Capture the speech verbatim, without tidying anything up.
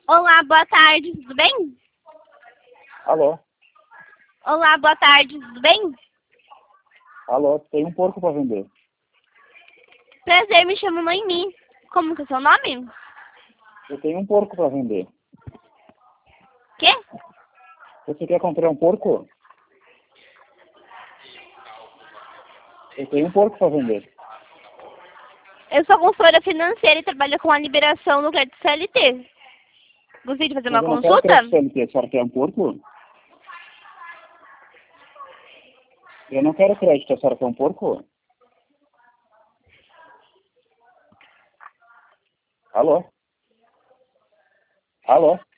Olá, boa tarde, tudo bem? Alô? Olá, boa tarde, tudo bem? Alô, tem um porco para vender. Prazer, me chamo Noemi. Como que é o seu nome? Eu tenho um porco para vender. Quê? Você quer comprar um porco? Eu tenho um porco para vender. Eu sou consultora financeira e trabalho com a liberação do crédito C L T. Gostaria de fazer Mas uma eu não quero consulta? crédito C L T, a senhora quer um porco? Eu não quero crédito, a senhora quer um porco? Alô? Alô?